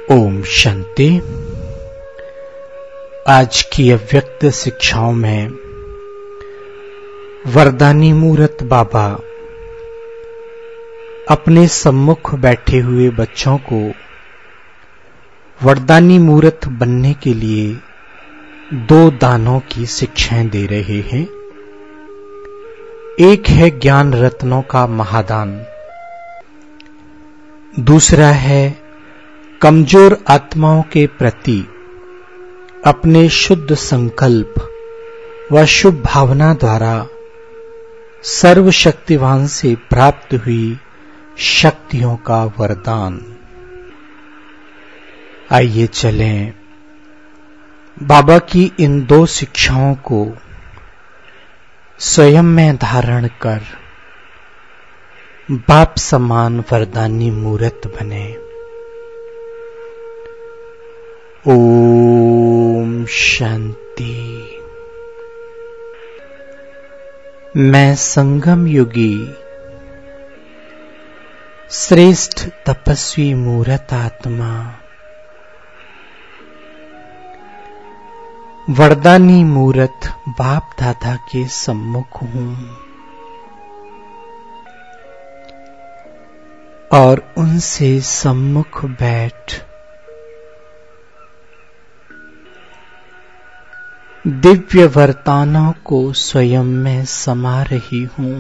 ओम शांति। आज की अव्यक्त शिक्षाओं में वरदानी मूरत बाबा अपने सम्मुख बैठे हुए बच्चों को वरदानी मूरत बनने के लिए 2 दानों की शिक्षाएं दे रहे हैं। एक है ज्ञान रत्नों का महादान, दूसरा है कमजोर आत्माओं के प्रति अपने शुद्ध संकल्प व शुभ भावना द्वारा सर्वशक्तिवान से प्राप्त हुई शक्तियों का वरदान। आइए चलें बाबा की इन 2 शिक्षाओं को स्वयं में धारण कर बाप समान वरदानी मूरत बने। ओम शांति। मैं संगम युगी श्रेष्ठ तपस्वी मूरत आत्मा वरदानी मूरत बाप दादा के सम्मुख हूं और उनसे सम्मुख बैठ दिव्य वरदानों को स्वयं में समा रही हूं।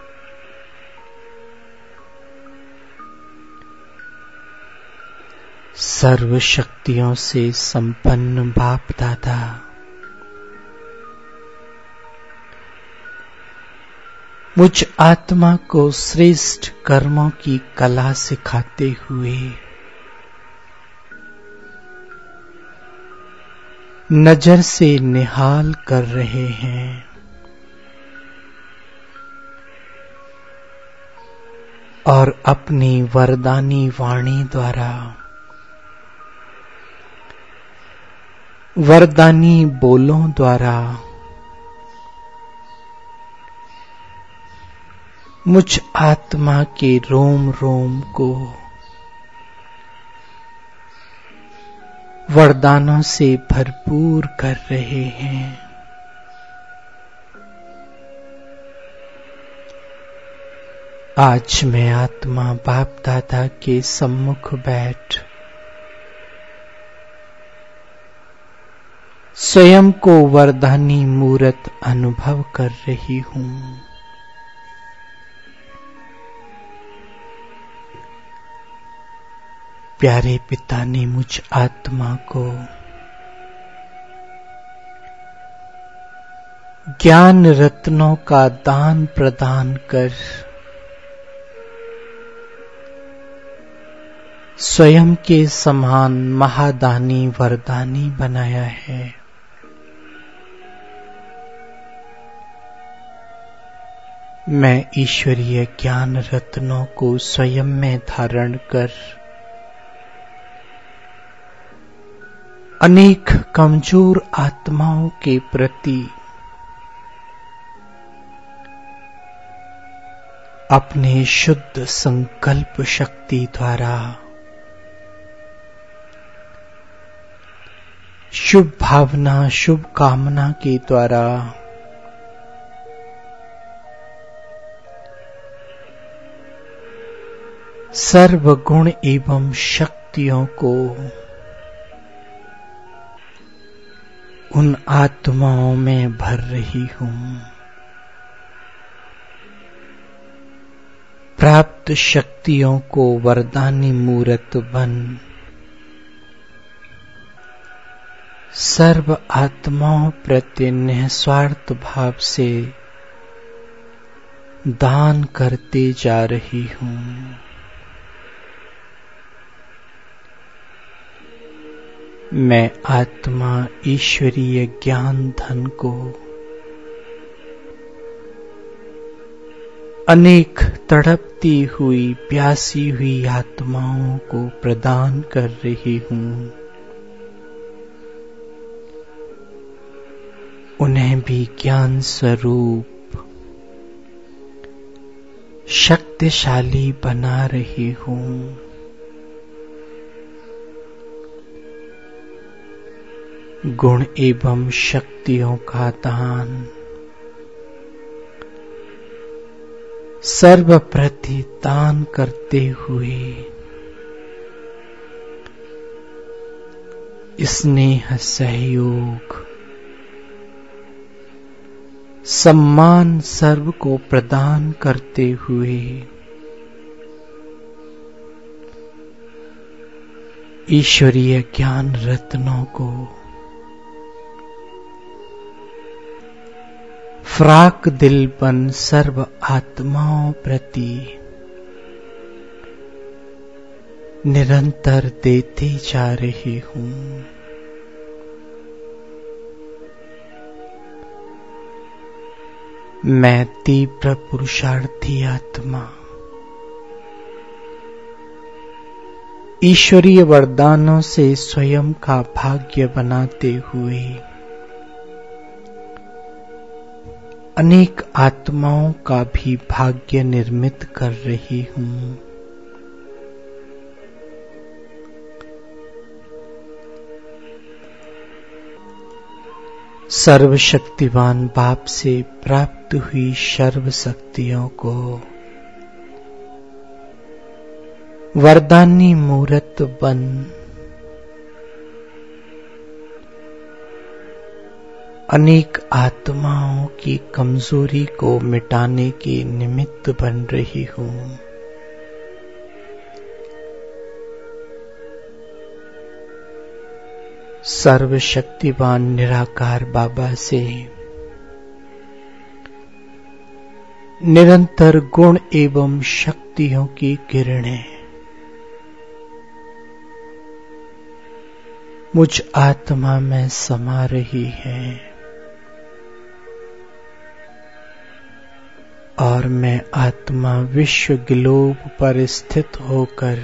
सर्व शक्तियों से संपन्न बाप दादा मुझ आत्मा को श्रेष्ठ कर्मों की कला सिखाते हुए नजर से निहाल कर रहे हैं और अपनी वरदानी वाणी द्वारा वरदानी बोलों द्वारा मुझ आत्मा के रोम रोम को वरदानों से भरपूर कर रहे हैं। आज मैं आत्मा बाप दादा के सम्मुख बैठ स्वयं को वरदानी मूरत अनुभव कर रही हूं। प्यारे पिता ने मुझ आत्मा को ज्ञान रत्नों का दान प्रदान कर स्वयं के समान महादानी वरदानी बनाया है। मैं ईश्वरीय ज्ञान रत्नों को स्वयं में धारण कर अनेक कमजोर आत्माओं के प्रति अपने शुद्ध संकल्प शक्ति द्वारा शुभ भावना शुभ कामना के द्वारा सर्व गुण एवं शक्तियों को उन आत्माओं में भर रही हूं। प्राप्त शक्तियों को वरदानी मूरत बन सर्व आत्माओं प्रति निस्वार्थ भाव से दान करते जा रही हूं। मैं आत्मा ईश्वरीय ज्ञान धन को अनेक तड़पती हुई प्यासी हुई आत्माओं को प्रदान कर रही हूं। उन्हें भी ज्ञान स्वरूप शक्तिशाली बना रही हूं। गुण एवं शक्तियों का दान सर्वप्रति दान करते हुए स्नेह, सहयोग, सम्मान सर्व को प्रदान करते हुए ईश्वरीय ज्ञान रत्नों को फ्राक दिलपन सर्व आत्माओं प्रति निरंतर देते जा रही हूं। मैं तीव्र पुरुषार्थी आत्मा ईश्वरीय वरदानों से स्वयं का भाग्य बनाते हुए अनेक आत्माओं का भी भाग्य निर्मित कर रही हूं। सर्वशक्तिवान बाप से प्राप्त हुई सर्व शक्तियों को वरदानी मूर्त बन अनेक आत्माओं की कमजोरी को मिटाने के निमित्त बन रही हूं। सर्वशक्तिवान निराकार बाबा से निरंतर गुण एवं शक्तियों की किरणें मुझ आत्मा में समा रही हैं और मैं आत्मा विश्व ग्लोब पर स्थित होकर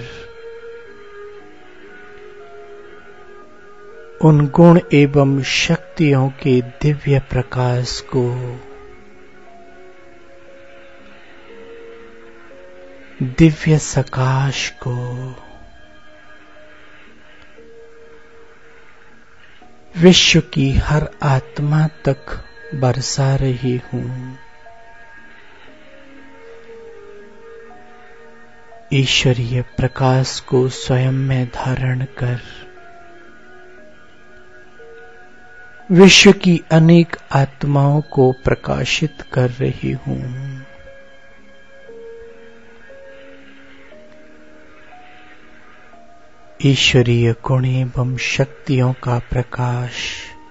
उन गुण एवं शक्तियों के दिव्य प्रकाश को दिव्य सकाश को विश्व की हर आत्मा तक बरसा रही हूं। ईश्वरीय प्रकाश को स्वयं में धारण कर विश्व की अनेक आत्माओं को प्रकाशित कर रही हूं। ईश्वरीय गुण एवं शक्तियों का प्रकाश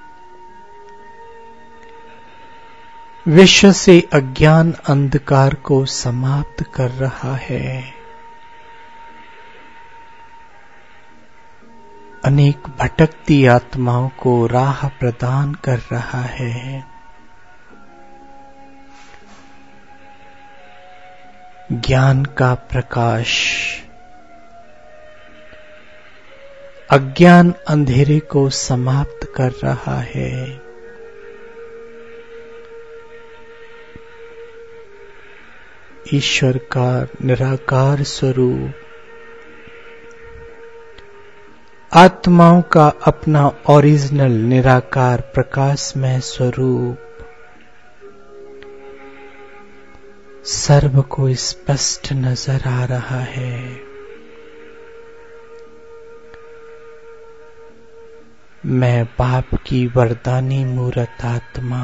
विश्व से अज्ञान अंधकार को समाप्त कर रहा है। अनेक भटकती आत्माओं को राह प्रदान कर रहा है। ज्ञान का प्रकाश अज्ञान अंधेरे को समाप्त कर रहा है। ईश्वर का निराकार स्वरूप आत्माओं का अपना ओरिजिनल निराकार प्रकाशमय स्वरूप सर्व को स्पष्ट नजर आ रहा है। मैं बाप की वरदानी मूर्त आत्मा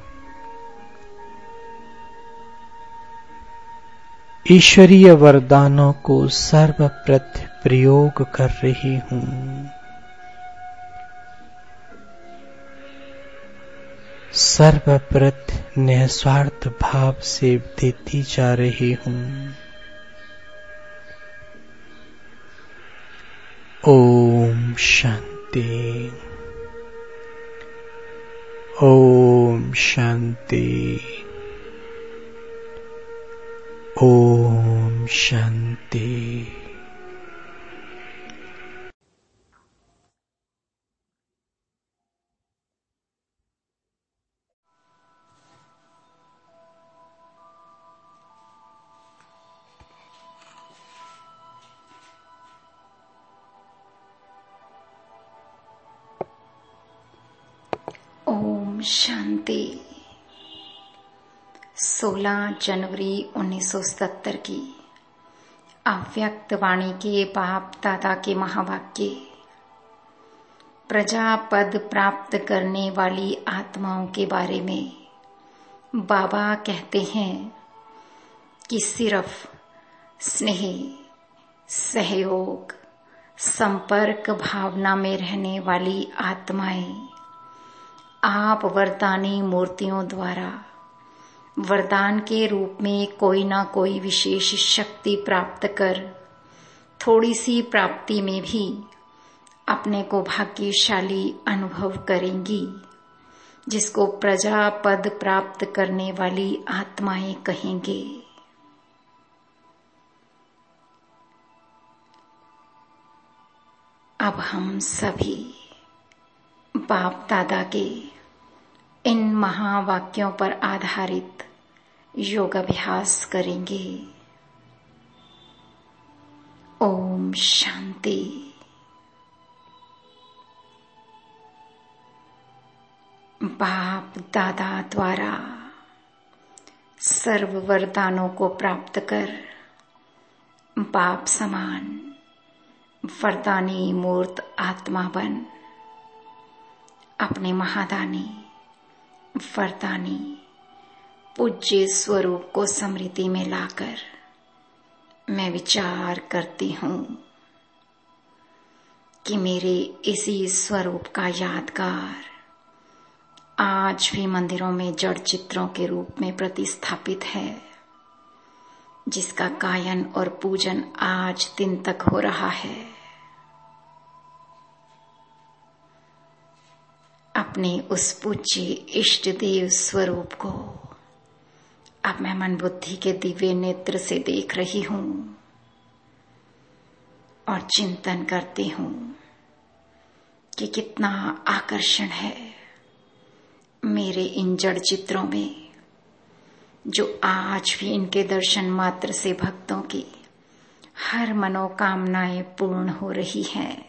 ईश्वरीय वरदानों को सर्वप्रथम प्रयोग कर रही हूं। सर्वप्रथम निस्वार्थ भाव से देती जा रही हूं। ओम शांति। ओम शांति। ओम शांति। शांति। 16 जनवरी 1970 की अव्यक्त वाणी के बाप दादा के महावाक्य। प्रजा पद प्राप्त करने वाली आत्माओं के बारे में बाबा कहते हैं कि सिर्फ स्नेह, सहयोग, संपर्क भावना में रहने वाली आत्माएं आप वरदानी मूर्तियों द्वारा वरदान के रूप में कोई ना कोई विशेष शक्ति प्राप्त कर थोड़ी सी प्राप्ति में भी अपने को भाग्यशाली अनुभव करेंगी, जिसको प्रजा पद प्राप्त करने वाली आत्माएं कहेंगे। अब हम सभी बाप दादा के इन महावाक्यों पर आधारित योग अभ्यास करेंगे। ओम शांति। बाप दादा द्वारा सर्व वरदानों को प्राप्त कर बाप समान वरदानी मूर्त आत्मा बन अपने महादानी वरदानी पूज्य स्वरूप को स्मृति में लाकर मैं विचार करती हूँ कि मेरे इसी स्वरूप का यादगार आज भी मंदिरों में जड़ चित्रों के रूप में प्रतिस्थापित है, जिसका गायन और पूजन आज दिन तक हो रहा है। अपने उस पूज्य इष्ट देव स्वरूप को अब मैं मन बुद्धि के दिव्य नेत्र से देख रही हूँ और चिंतन करती हूँ कि कितना आकर्षण है मेरे इन जड़ चित्रों में, जो आज भी इनके दर्शन मात्र से भक्तों की हर मनोकामनाएं पूर्ण हो रही हैं।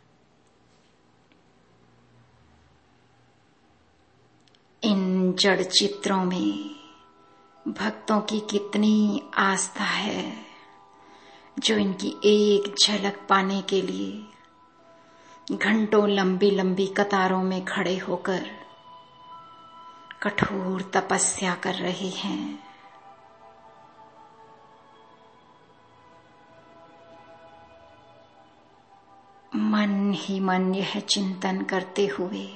इन जड़ चित्रों में भक्तों की कितनी आस्था है, जो इनकी एक झलक पाने के लिए घंटों लंबी लंबी कतारों में खड़े होकर कठोर तपस्या कर रहे हैं। मन ही मन यह चिंतन करते हुए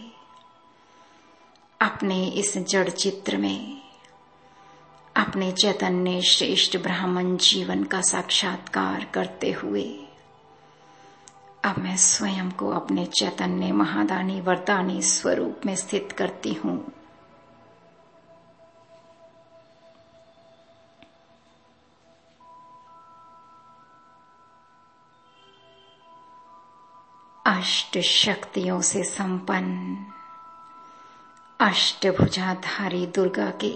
अपने इस जड़ चित्र में अपने चैतन्य श्रेष्ठ ब्राह्मण जीवन का साक्षात्कार करते हुए अब मैं स्वयं को अपने चैतन्य महादानी वरदानी स्वरूप में स्थित करती हूँ। अष्ट शक्तियों से संपन्न अष्टभुजाधारी दुर्गा के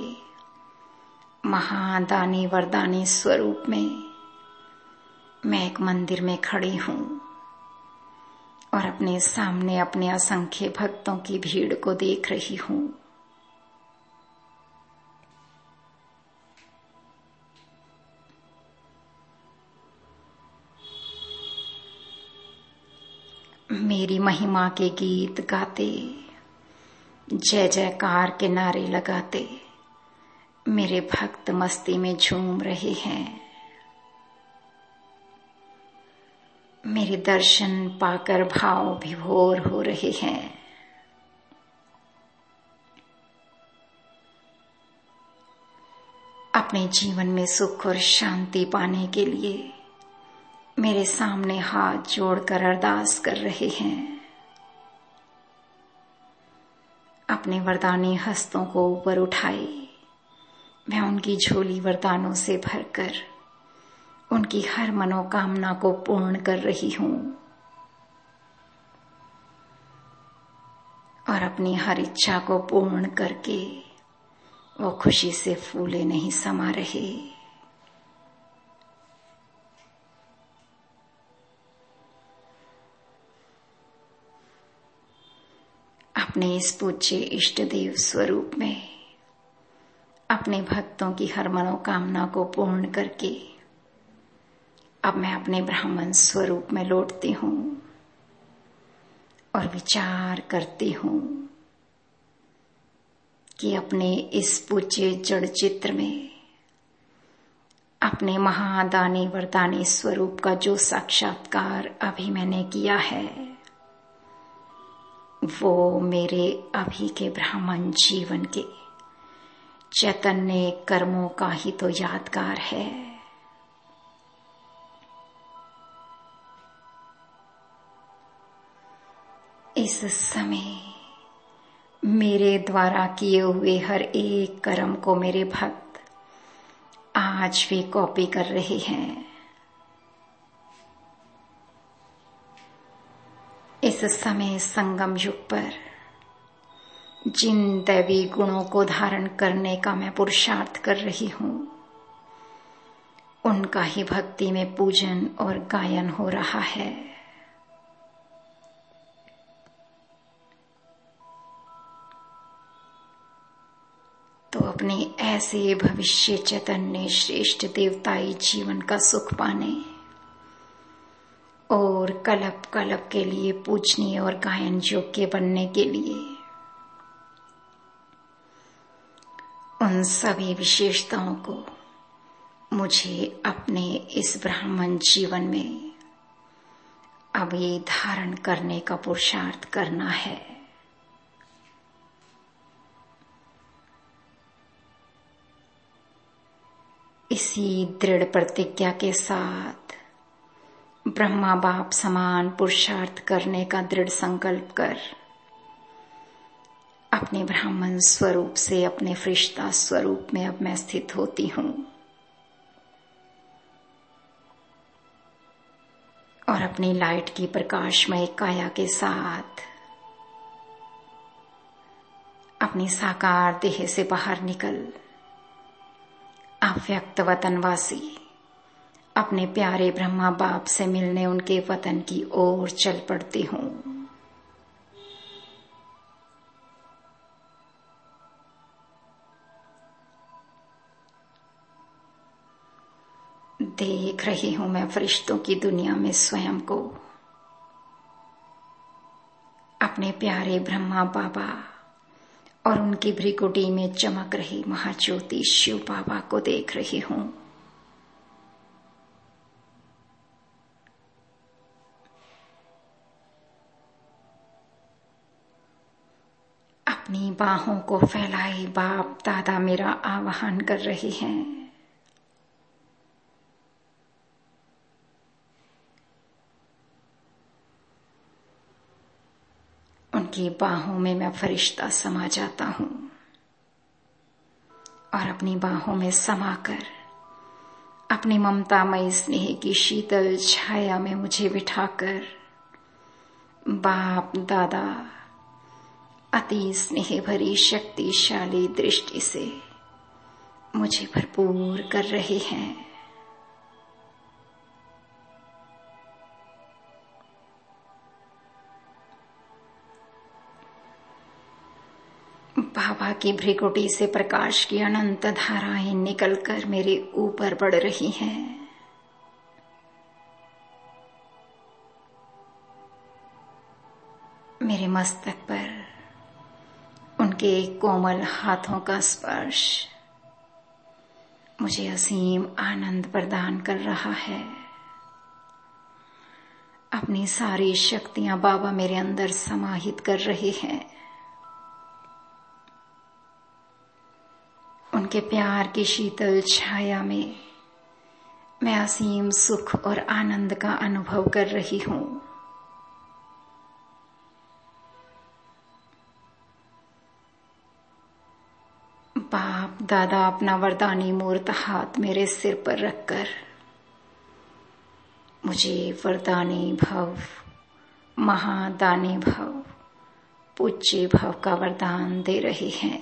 महादानी वरदानी स्वरूप में मैं एक मंदिर में खड़ी हूँ और अपने सामने अपने असंख्य भक्तों की भीड़ को देख रही हूँ। मेरी महिमा के गीत गाते, जय जयकार के नारे लगाते मेरे भक्त मस्ती में झूम रहे हैं। मेरे दर्शन पाकर भाव विभोर हो रहे हैं। अपने जीवन में सुख और शांति पाने के लिए मेरे सामने हाथ जोड़कर अरदास कर रहे हैं। अपने वरदानी हस्तों को ऊपर उठाए मैं उनकी झोली वरदानों से भरकर उनकी हर मनोकामना को पूर्ण कर रही हूँ और अपनी हर इच्छा को पूर्ण करके वो खुशी से फूले नहीं समा रहे। अपने इस पूज्य इष्ट देव स्वरूप में अपने भक्तों की हर मनोकामना को पूर्ण करके अब मैं अपने ब्राह्मण स्वरूप में लौटती हूँ और विचार करती हूँ कि अपने इस पूज्य जड़ चित्र में अपने महादानी वरदानी स्वरूप का जो साक्षात्कार अभी मैंने किया है वो मेरे अभी के ब्राह्मण जीवन के चैतन्य कर्मों का ही तो यादगार है। इस समय मेरे द्वारा किए हुए हर एक कर्म को मेरे भक्त आज भी कॉपी कर रहे हैं। इस समय संगम युग पर जिन दैवी गुणों को धारण करने का मैं पुरुषार्थ कर रही हूँ उनका ही भक्ति में पूजन और गायन हो रहा है। तो अपने ऐसे भविष्य चैतन्य श्रेष्ठ देवताई जीवन का सुख पाने और कल्प कल्प के लिए पूजनीय और गायन योग्य बनने के लिए उन सभी विशेषताओं को मुझे अपने इस ब्राह्मण जीवन में अभी धारण करने का पुरुषार्थ करना है। इसी दृढ़ प्रतिज्ञा के साथ ब्रह्मा बाप समान पुरुषार्थ करने का दृढ़ संकल्प कर अपने ब्राह्मण स्वरूप से अपने फरिश्ता स्वरूप में अब मैं स्थित होती हूँ और अपनी लाइट की प्रकाशमय काया के साथ अपनी साकार देह से बाहर निकल अव्यक्त वतनवासी अपने प्यारे ब्रह्मा बाप से मिलने उनके वतन की ओर चल पड़ती हूँ। देख रही हूँ मैं फरिश्तों की दुनिया में स्वयं को अपने प्यारे ब्रह्मा बाबा और उनकी भ्रिकुटी में चमक रही महाज्योति शिव बाबा को देख रही हूँ। अपनी बाहों को फैलाए बाप दादा मेरा आवाहन कर रहे हैं। उनकी बाहों में मैं फरिश्ता समा जाता हूँ और अपनी बाहों में समाकर अपनी ममतामयी स्नेह की शीतल छाया में मुझे बिठाकर बाप दादा अति स्नेह भरी शक्तिशाली दृष्टि से मुझे भरपूर कर रहे हैं। बाबा की भ्रिकुटी से प्रकाश की अनंत धाराएं निकलकर मेरे ऊपर बढ़ रही हैं। मेरे मस्तक पर उनके कोमल हाथों का स्पर्श मुझे असीम आनंद प्रदान कर रहा है। अपनी सारी शक्तियां बाबा मेरे अंदर समाहित कर रहे हैं। उनके प्यार की शीतल छाया में मैं असीम सुख और आनंद का अनुभव कर रही हूँ। बाप दादा अपना वरदानी मूर्त हाथ मेरे सिर पर रखकर मुझे वरदानी भव, महादानी भव, पूज्य भव का वरदान दे रहे हैं।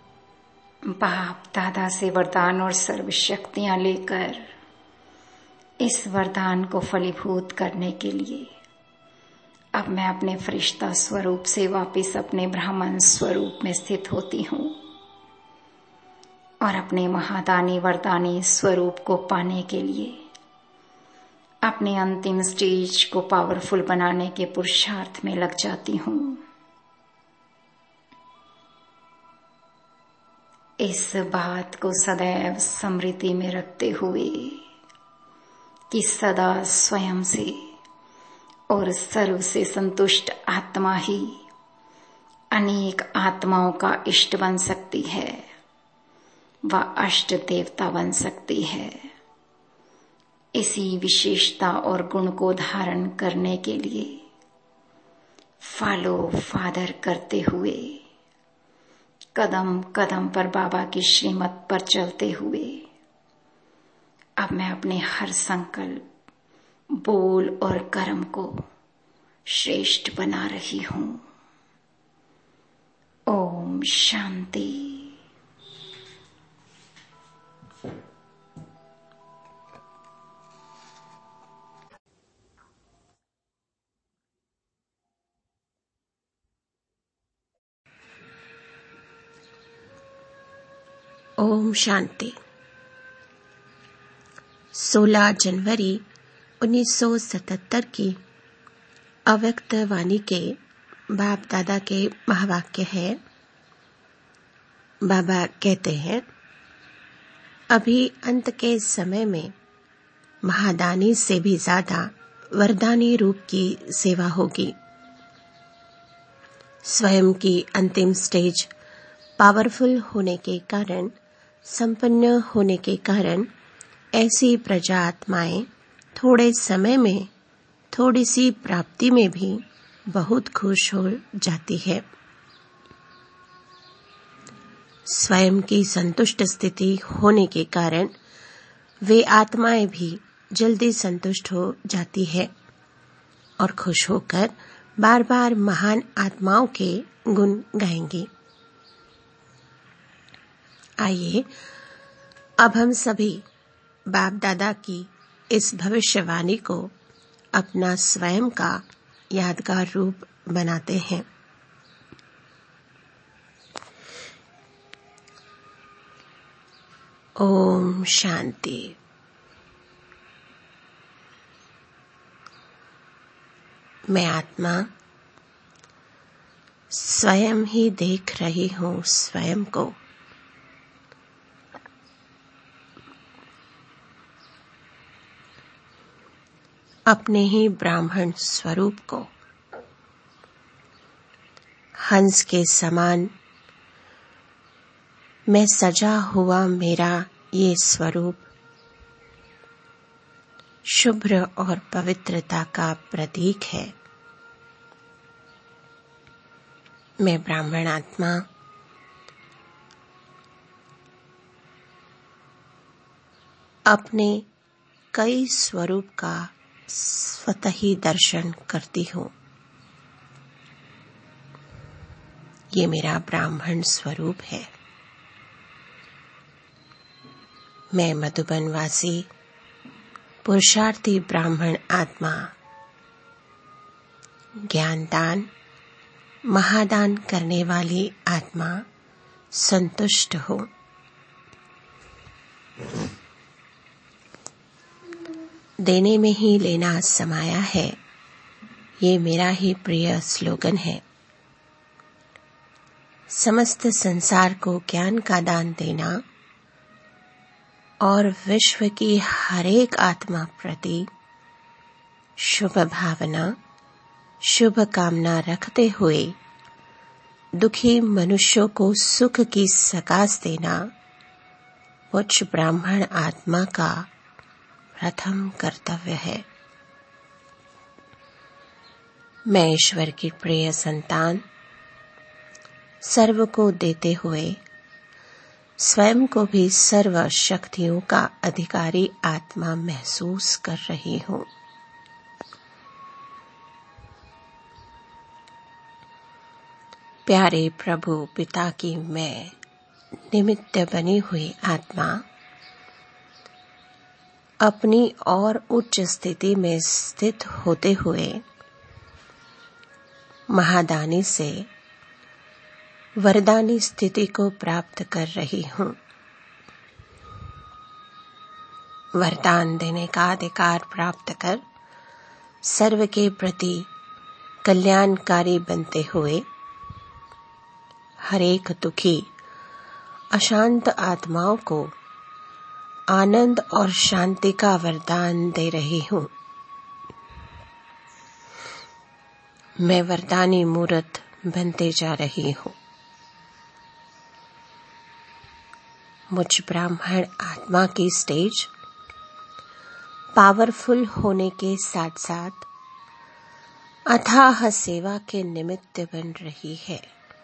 बाप दादा से वरदान और सर्व शक्तियां लेकर इस वरदान को फलीभूत करने के लिए अब मैं अपने फरिश्ता स्वरूप से वापस अपने ब्राह्मण स्वरूप में स्थित होती हूँ और अपने महादानी वरदानी स्वरूप को पाने के लिए अपने अंतिम स्टेज को पावरफुल बनाने के पुरुषार्थ में लग जाती हूँ। इस बात को सदैव स्मृति में रखते हुए कि सदा स्वयं से और सर्व से संतुष्ट आत्मा ही अनेक आत्माओं का इष्ट बन सकती है व अष्ट देवता बन सकती है, इसी विशेषता और गुण को धारण करने के लिए फॉलो फादर करते हुए कदम कदम पर बाबा की श्रीमत पर चलते हुए अब मैं अपने हर संकल्प, बोल और कर्म को श्रेष्ठ बना रही हूँ। ओम शांति। ओम शांति। 16 जनवरी 1977 की अव्यक्त वाणी के बाप दादा के महावाक्य है। बाबा कहते हैं, अभी अंत के समय में महादानी से भी ज्यादा वरदानी रूप की सेवा होगी। स्वयं की अंतिम स्टेज पावरफुल होने के कारण, संपन्न होने के कारण ऐसी प्रजा आत्माएं थोड़े समय में थोड़ी सी प्राप्ति में भी बहुत खुश हो जाती है। स्वयं की संतुष्ट स्थिति होने के कारण वे आत्माएं भी जल्दी संतुष्ट हो जाती है और खुश होकर बार बार महान आत्माओं के गुण गाएंगी। आइए अब हम सभी बाप दादा की इस भविष्यवाणी को अपना स्वयं का यादगार रूप बनाते हैं। ओम शांति। मैं आत्मा स्वयं ही देख रही हूँ स्वयं को। अपने ही ब्राह्मण स्वरूप को हंस के समान मैं सजा हुआ मेरा ये स्वरूप शुभ्र और पवित्रता का प्रतीक है। मैं ब्राह्मण आत्मा अपने कई स्वरूप का स्वतः ही दर्शन करती हूँ। ये मेरा ब्राह्मण स्वरूप है। मैं मधुबनवासी पुरुषार्थी ब्राह्मण आत्मा ज्ञानदान महादान करने वाली आत्मा संतुष्ट हूँ। देने में ही लेना समाया है, ये मेरा ही प्रिय स्लोगन है। समस्त संसार को ज्ञान का दान देना और विश्व की हर एक आत्मा प्रति शुभ भावना, शुभ कामना रखते हुए दुखी मनुष्यों को सुख की सकाश देना उच्च ब्राह्मण आत्मा का प्रथम कर्तव्य है। मैं ईश्वर की प्रिय संतान सर्व को देते हुए स्वयं को भी सर्व शक्तियों का अधिकारी आत्मा महसूस कर रही हूँ। प्यारे प्रभु पिता की मैं निमित्त बनी हुई आत्मा अपनी और उच्च स्थिति में स्थित होते हुए महादानी से वरदानी स्थिति को प्राप्त कर रही हूँ। वरदान देने का अधिकार प्राप्त कर सर्व के प्रति कल्याणकारी बनते हुए हर एक दुखी अशांत आत्माओं को आनंद और शांति का वरदान दे रही हूँ। मैं वरदानी मूर्त बनते जा रही हूँ। मुझ ब्राह्मण आत्मा की स्टेज पावरफुल होने के साथ साथ अथाह सेवा के निमित्त बन रही है।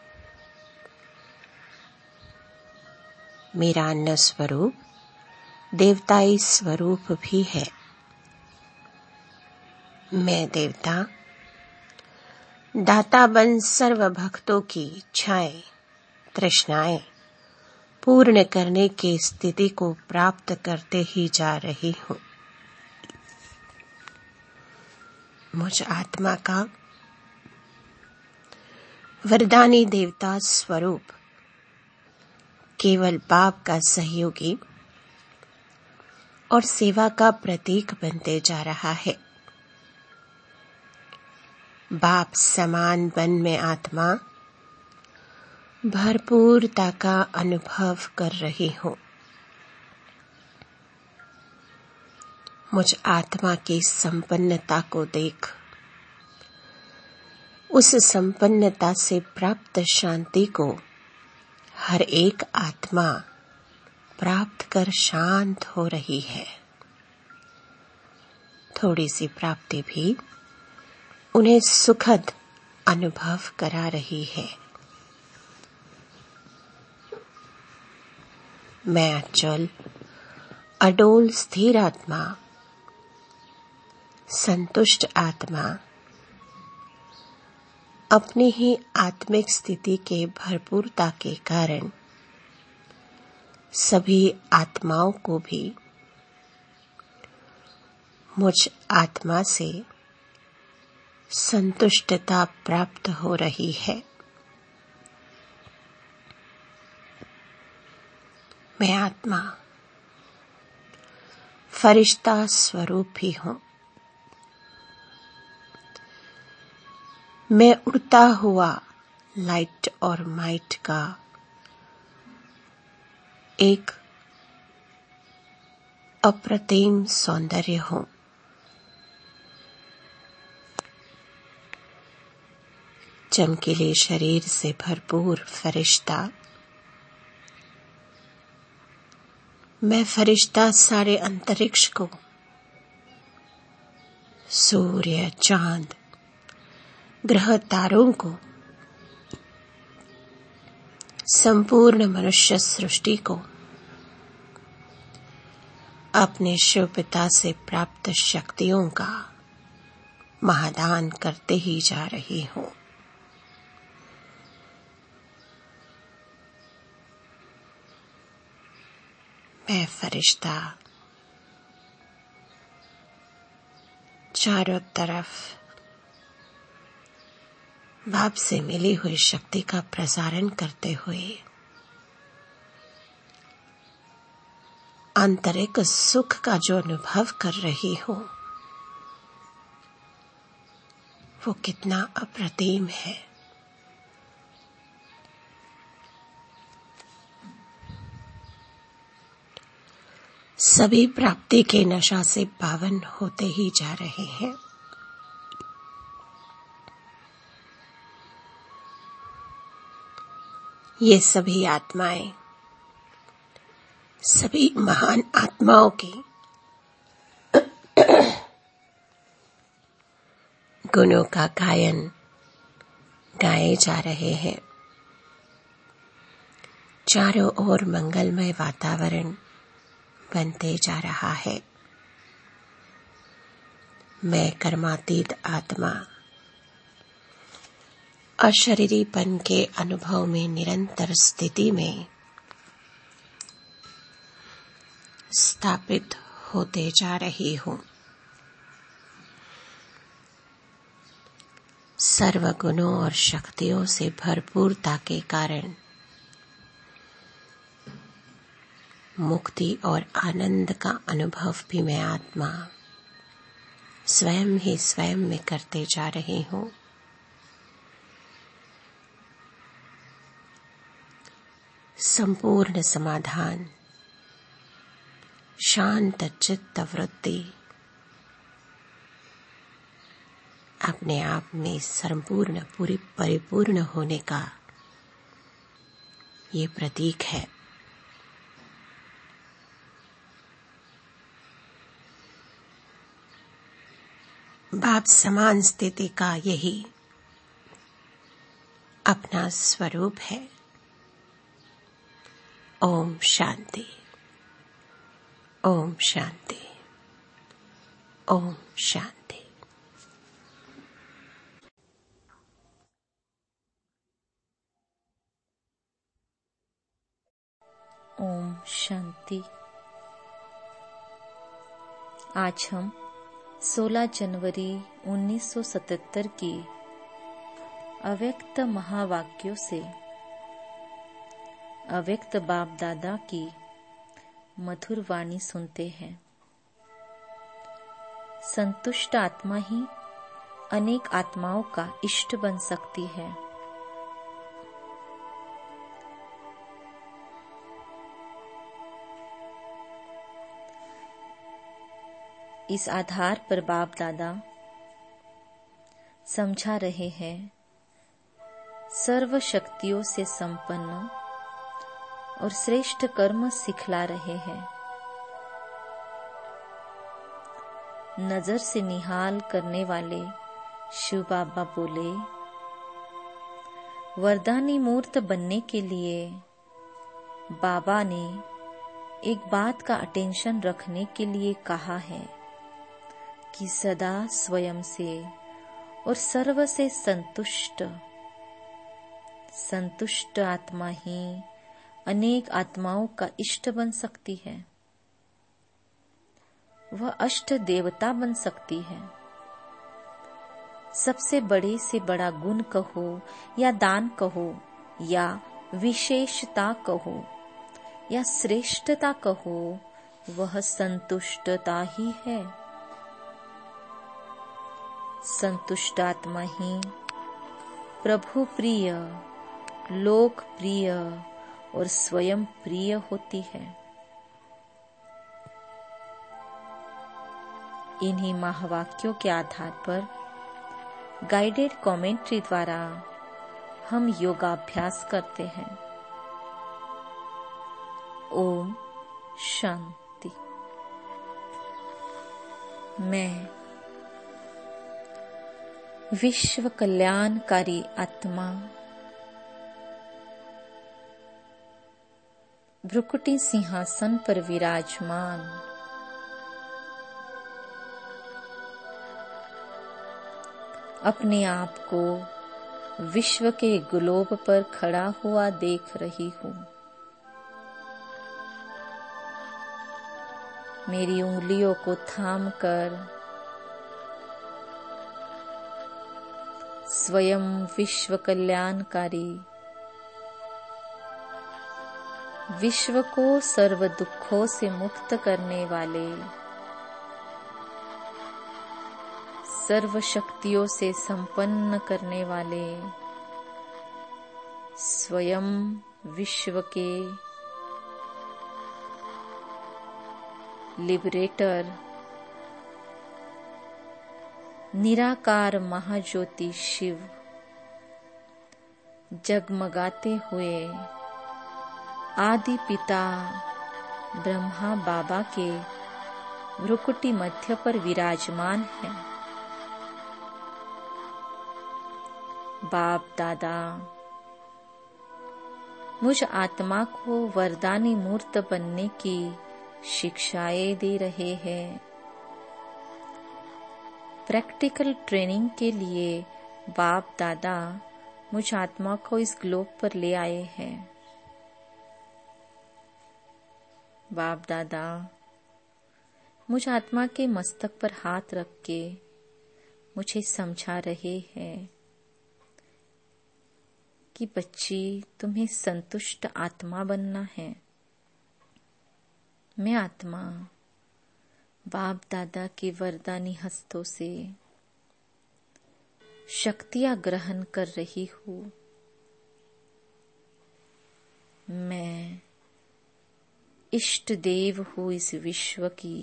मेरा अन्य स्वरूप देवताई स्वरूप भी है। मैं देवता दाता बन सर्व भक्तों की इच्छाएं तृष्णाएं पूर्ण करने की स्थिति को प्राप्त करते ही जा रही हूँ। मुझ आत्मा का वरदानी देवता स्वरूप केवल बाप का सहयोगी और सेवा का प्रतीक बनते जा रहा है। बाप समान बन में आत्मा भरपूरता का अनुभव कर रही हूँ। मुझ आत्मा की संपन्नता को देख उस संपन्नता से प्राप्त शांति को हर एक आत्मा प्राप्त कर शांत हो रही है। थोड़ी सी प्राप्ति भी उन्हें सुखद अनुभव करा रही है। मैं अचल अडोल स्थिर आत्मा संतुष्ट आत्मा अपनी ही आत्मिक स्थिति के भरपूरता के कारण सभी आत्माओं को भी मुझ आत्मा से संतुष्टता प्राप्त हो रही है। मैं आत्मा फरिश्ता स्वरूप भी हूँ। मैं उड़ता हुआ लाइट और माइट का एक अप्रतिम सौंदर्य हूँ। चमकीले शरीर से भरपूर फरिश्ता। मैं फरिश्ता सारे अंतरिक्ष को सूर्य चांद ग्रह तारों को संपूर्ण मनुष्य सृष्टि को अपने शिव पिता से प्राप्त शक्तियों का महादान करते ही जा रही हूँ। मैं फरिश्ता चारों तरफ बाप से मिली हुई शक्ति का प्रसारण करते हुए आंतरिक सुख का जो अनुभव कर रही हूँ वो कितना अप्रतिम है। सभी प्राप्ति के नशा से पावन होते ही जा रहे हैं। ये सभी आत्माएं सभी महान आत्माओं की गुणों का गायन गाए जा रहे हैं। चारों ओर मंगलमय वातावरण बनते जा रहा है। मैं कर्मातीत आत्मा अशरीरीपन के अनुभव में निरंतर स्थिति में स्थापित होते जा रही हूँ। सर्व गुणों और शक्तियों से भरपूरता के कारण मुक्ति और आनंद का अनुभव भी मैं आत्मा स्वयं ही स्वयं में करते जा रही हूँ। संपूर्ण समाधान, शांत चित्त वृत्ति अपने आप में संपूर्ण परिपूर्ण होने का ये प्रतीक है। बाप समान स्थिति का यही अपना स्वरूप है। ओम शांति, ओम शांति, ओम शांति। ओम शांति। आज हम 16 जनवरी 1977 की अव्यक्त महावाक्यों से अव्यक्त बाप दादा की मधुर वाणी सुनते हैं। संतुष्ट आत्मा ही अनेक आत्माओं का इष्ट बन सकती है। इस आधार पर बाप दादा समझा रहे हैं, सर्व शक्तियों से संपन्न और श्रेष्ठ कर्म सिखला रहे हैं। नजर से निहाल करने वाले शिव बाबा बोले, वरदानी मूर्त बनने के लिए बाबा ने एक बात का अटेंशन रखने के लिए कहा है कि सदा स्वयं से और सर्व से संतुष्ट आत्मा ही अनेक आत्माओं का इष्ट बन सकती है। वह अष्ट देवता बन सकती है। सबसे बड़े से बड़ा गुण कहो या दान कहो या विशेषता कहो या श्रेष्ठता कहो, वह संतुष्टता ही है। संतुष्ट आत्मा ही प्रभु प्रिय, लोक प्रिय और स्वयं प्रिय होती है। इन्हीं महावाक्यों के आधार पर गाइडेड कमेंट्री द्वारा हम योगाभ्यास करते हैं। ओम शांति। मैं विश्व कल्याणकारी आत्मा भ्रुकुटी सिंहासन पर विराजमान अपने आप को विश्व के ग्लोब पर खड़ा हुआ देख रही हूँ। मेरी उंगलियों को थामकर स्वयं विश्व कल्याणकारी, विश्व को सर्व दुखों से मुक्त करने वाले, सर्व शक्तियों से संपन्न करने वाले, स्वयं विश्व के लिबरेटर, निराकार महाज्योति शिव जगमगाते हुए आदि पिता ब्रह्मा बाबा के भ्रुकुटी मध्य पर विराजमान है। बाप दादा मुझ आत्मा को वरदानी मूर्त बनने की शिक्षाएं दे रहे हैं। प्रैक्टिकल ट्रेनिंग के लिए बाप दादा मुझ आत्मा को इस ग्लोब पर ले आए हैं। बाप दादा मुझ आत्मा के मस्तक पर हाथ रख के मुझे समझा रहे हैं कि बच्ची, तुम्हें संतुष्ट आत्मा बनना है। मैं आत्मा बाप दादा के वरदानी हस्तों से शक्तियां ग्रहण कर रही हूँ। मैं इष्ट देव हूँ इस विश्व की,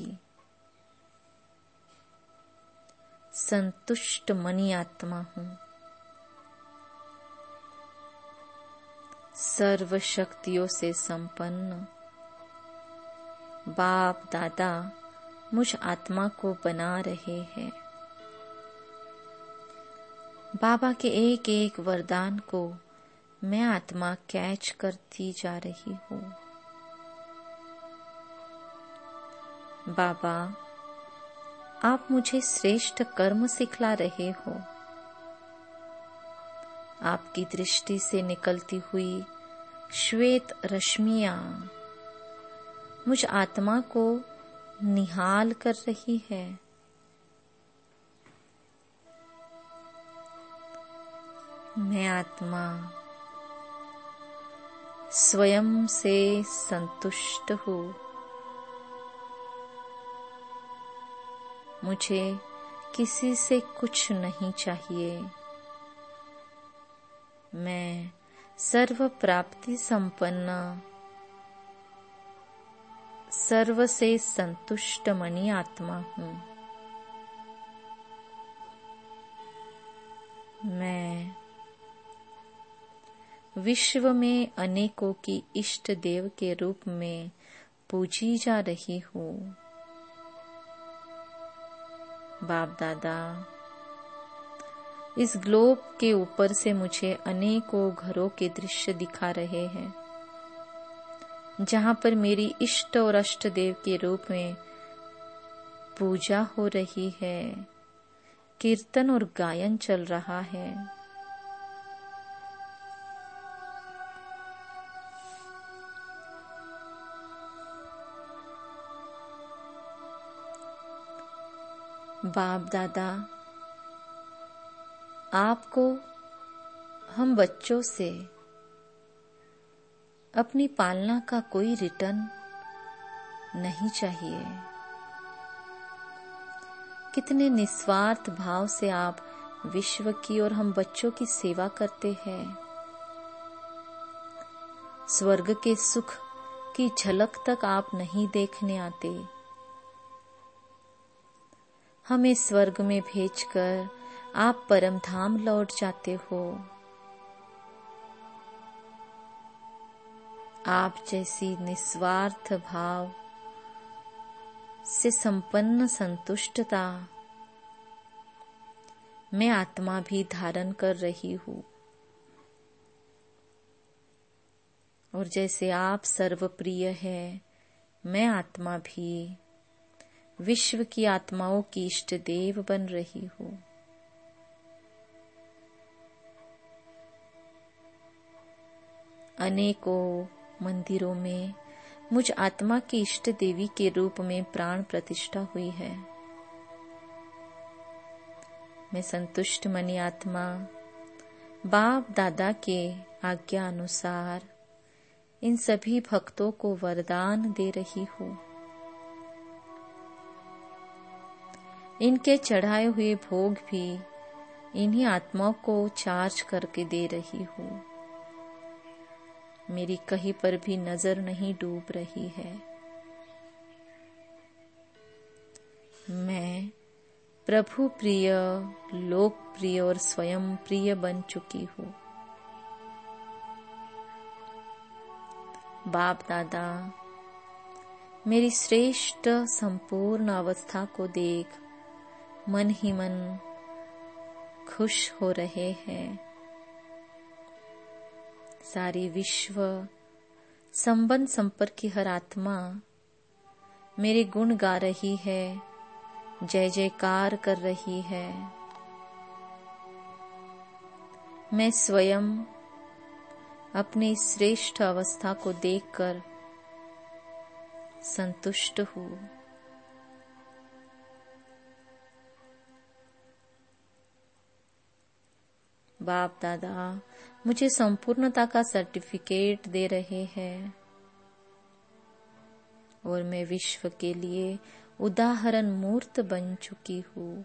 संतुष्ट मनी आत्मा हूँ। सर्व शक्तियों से संपन्न बाप दादा मुझ आत्मा को बना रहे हैं। बाबा के एक एक वरदान को मैं आत्मा कैच करती जा रही हूँ। बाबा, आप मुझे श्रेष्ठ कर्म सिखला रहे हो। आपकी दृष्टि से निकलती हुई श्वेत रश्मियां मुझ आत्मा को निहाल कर रही है। मैं आत्मा स्वयं से संतुष्ट हूँ। मुझे किसी से कुछ नहीं चाहिए। मैं सर्व प्राप्ति संपन्न, सर्व से संतुष्ट मनी आत्मा हूँ। मैं विश्व में अनेकों की इष्ट देव के रूप में पूजी जा रही हूँ। बाप दादा, इस ग्लोब के ऊपर से मुझे अनेकों घरों के दृश्य दिखा रहे हैं, जहां पर मेरी इष्ट और अष्ट देव के रूप में पूजा हो रही है, कीर्तन और गायन चल रहा है। बाप दादा, आपको हम बच्चों से अपनी पालना का कोई रिटर्न नहीं चाहिए। कितने निस्वार्थ भाव से आप विश्व की और हम बच्चों की सेवा करते हैं। स्वर्ग के सुख की झलक तक आप नहीं देखने आते। हमें स्वर्ग में भेजकर आप परम धाम लौट जाते हो। आप जैसी निस्वार्थ भाव से संपन्न संतुष्टता मैं आत्मा भी धारण कर रही हूँ। और जैसे आप सर्वप्रिय है, मैं आत्मा भी विश्व की आत्माओं की इष्ट देव बन रही हूँ। अनेकों मंदिरों में मुझ आत्मा की इष्ट देवी के रूप में प्राण प्रतिष्ठा हुई है। मैं संतुष्ट मनी आत्मा बाप दादा के आज्ञा अनुसार इन सभी भक्तों को वरदान दे रही हूँ। इनके चढ़ाए हुए भोग भी इन्हीं आत्माओं को चार्ज करके दे रही हूँ। मेरी कहीं पर भी नजर नहीं डूब रही है। मैं प्रभु प्रिय, लोक प्रिय और स्वयं प्रिय बन चुकी हूँ। बाप दादा, मेरी श्रेष्ठ संपूर्ण अवस्था को देख मन ही मन खुश हो रहे हैं। सारी विश्व संबंध संपर्क की हर आत्मा मेरे गुण गा रही है, जय जयकार कर रही है। मैं स्वयं अपनी श्रेष्ठ अवस्था को देखकर संतुष्ट हूँ। बाप दादा मुझे संपूर्णता का सर्टिफिकेट दे रहे हैं और मैं विश्व के लिए उदाहरण मूर्त बन चुकी हूँ।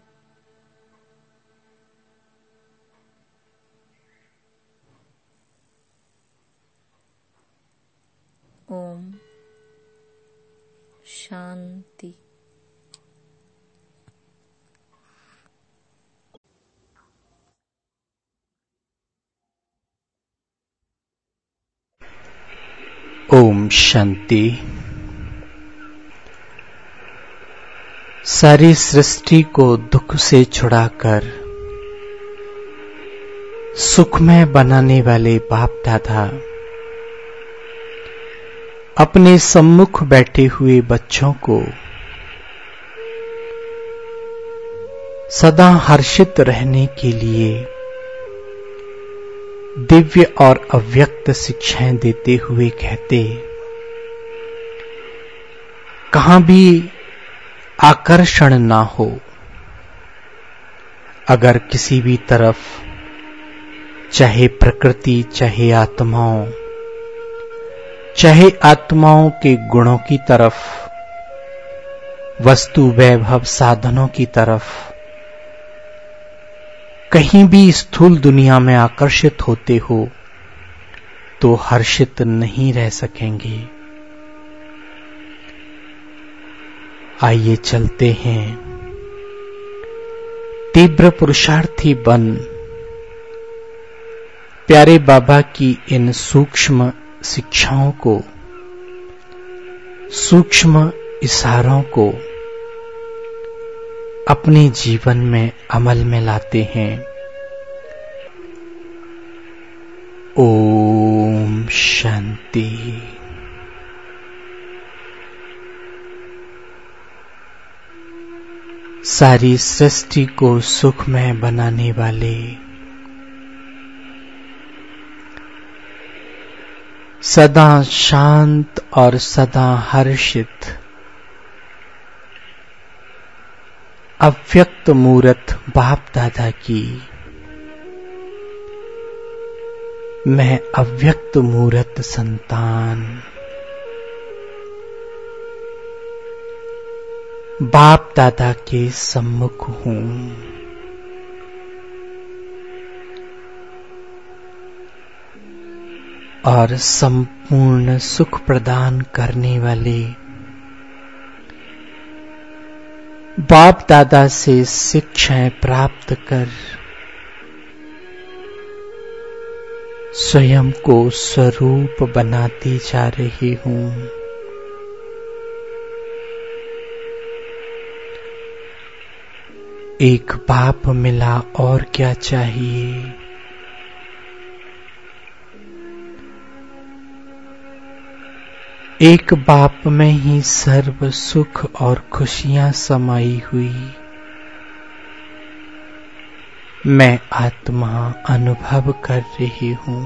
ओम शांति। ओम शांति। सारी सृष्टि को दुख से छुड़ाकर सुखमय बनाने वाले बाप दादा अपने सम्मुख बैठे हुए बच्चों को सदा हर्षित रहने के लिए दिव्य और अव्यक्त शिक्षाएं देते हुए कहते, कहां भी आकर्षण ना हो। अगर किसी भी तरफ, चाहे प्रकृति, चाहे आत्माओं के गुणों की तरफ, वस्तु वैभव साधनों की तरफ, कहीं भी स्थूल दुनिया में आकर्षित होते हो तो हर्षित नहीं रह सकेंगे। आइए चलते हैं तीव्र पुरुषार्थी बन प्यारे बाबा की इन सूक्ष्म शिक्षाओं को, सूक्ष्म इशारों को अपने जीवन में अमल में लाते हैं। ओम शांति। सारी सृष्टि को सुखमय बनाने वाले सदा शांत और सदा हर्षित अव्यक्त मूरत बाप दादा की मैं अव्यक्त मूरत संतान बाप दादा के सम्मुख हूं। और संपूर्ण सुख प्रदान करने वाले बाप दादा से शिक्षाएं प्राप्त कर स्वयं को स्वरूप बनाती जा रही हूं। एक बाप मिला और क्या चाहिए। एक बाप में ही सर्व सुख और खुशियां समाई हुई मैं आत्मा अनुभव कर रही हूं।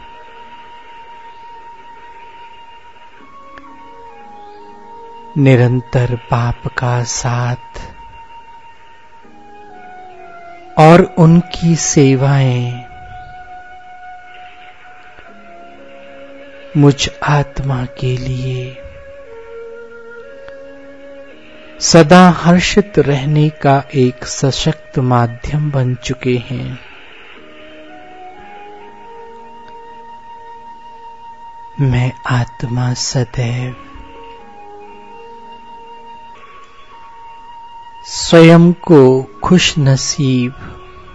निरंतर बाप का साथ और उनकी सेवाएं मुझ आत्मा के लिए सदा हर्षित रहने का एक सशक्त माध्यम बन चुके हैं। मैं आत्मा सदैव स्वयं को खुश नसीब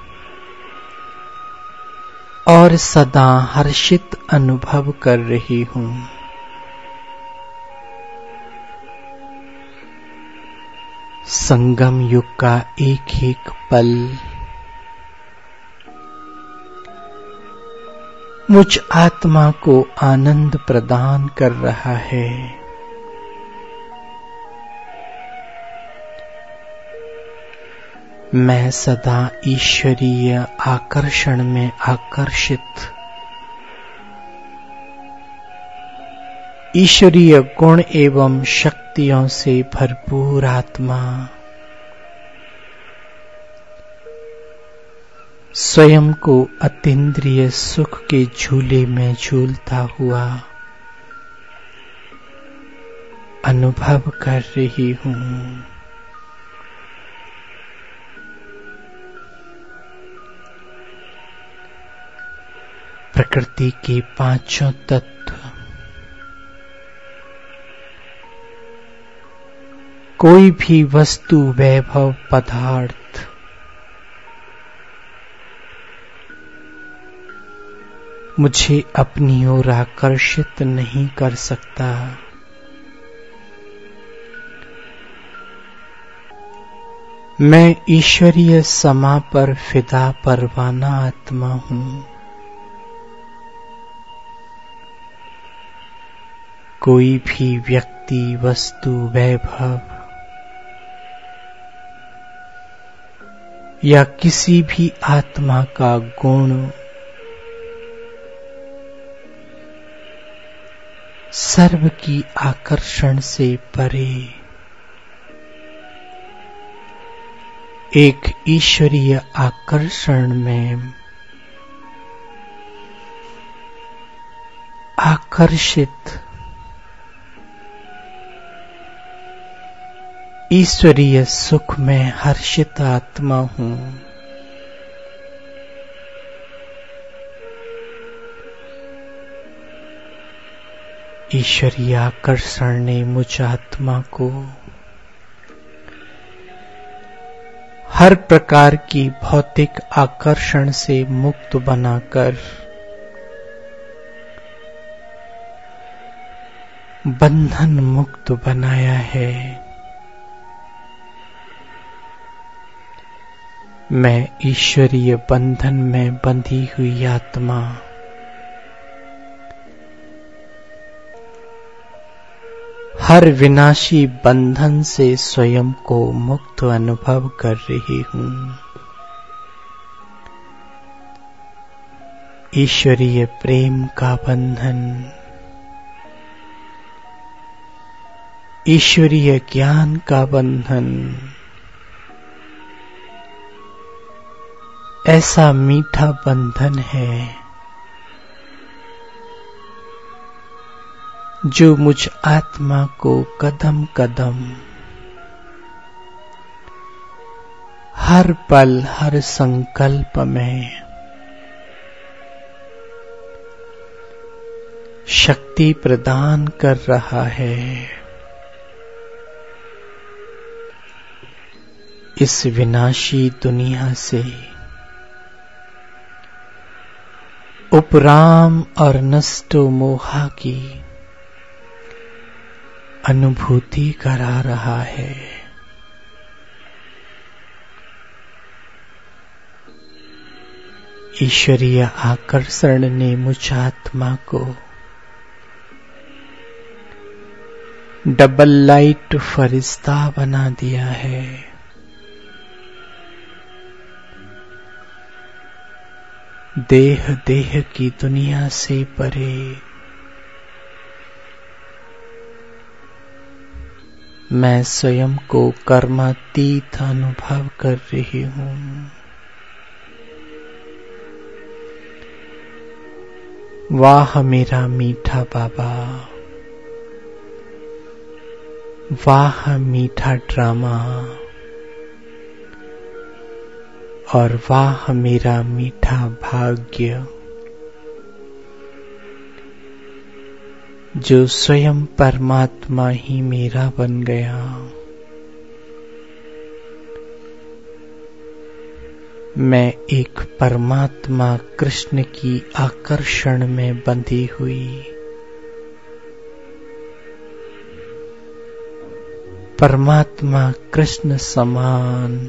और सदा हर्षित अनुभव कर रही हूं। संगम युग का एक एक पल मुझ आत्मा को आनंद प्रदान कर रहा है। मैं सदा ईश्वरीय आकर्षण में आकर्षित, ईश्वरीय गुण एवं शक्तियों से भरपूर आत्मा स्वयं को अतीन्द्रिय सुख के झूले में झूलता हुआ अनुभव कर रही हूँ। प्रकृति के पांचों तत्व कोई भी वस्तु, वैभव, पदार्थ मुझे अपनी ओर आकर्षित नहीं कर सकता। मैं ईश्वरीय समा पर फिदा परवाना आत्मा हूँ। कोई भी व्यक्ति, वस्तु, वैभव या किसी भी आत्मा का गुण सर्व की आकर्षण से परे एक ईश्वरीय आकर्षण में आकर्षित ईश्वरीय सुख में हर्षित आत्मा हूँ। ईश्वरीय आकर्षण ने मुझ आत्मा को हर प्रकार की भौतिक आकर्षण से मुक्त बनाकर बंधन मुक्त बनाया है। मैं ईश्वरीय बंधन में बंधी हुई आत्मा हर विनाशी बंधन से स्वयं को मुक्त अनुभव कर रही हूँ। ईश्वरीय प्रेम का बंधन, ईश्वरीय ज्ञान का बंधन ऐसा मीठा बंधन है जो मुझ आत्मा को कदम कदम, हर पल, हर संकल्प में शक्ति प्रदान कर रहा है। इस विनाशी दुनिया से उपराम और नष्टो मोहा की अनुभूति करा रहा है। ईश्वरीय आकर्षण ने मुझ आत्मा को डबल लाइट फरिश्ता बना दिया है। देह देह की दुनिया से परे मैं स्वयं को कर्मातीत अनुभव कर रही हूँ। वाह मेरा मीठा बाबा, वाह मीठा ड्रामा और वाह मेरा मीठा भाग्य जो स्वयं परमात्मा ही मेरा बन गया। मैं एक परमात्मा कृष्ण की आकर्षण में बंधी हुई परमात्मा कृष्ण समान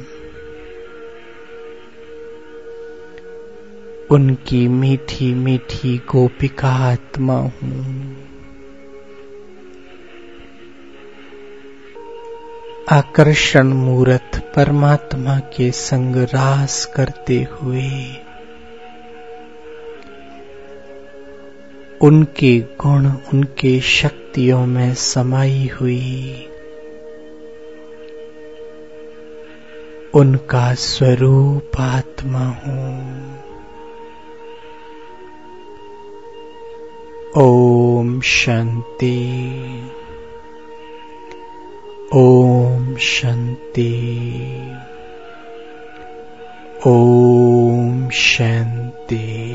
उनकी मीठी मीठी गोपिका आत्मा हूँ। आकर्षण मूर्त परमात्मा के संग रास करते हुए उनके गुण, उनके शक्तियों में समाई हुई उनका स्वरूप आत्मा हूँ। ओम शांति। ओम शांति। ओम शांति।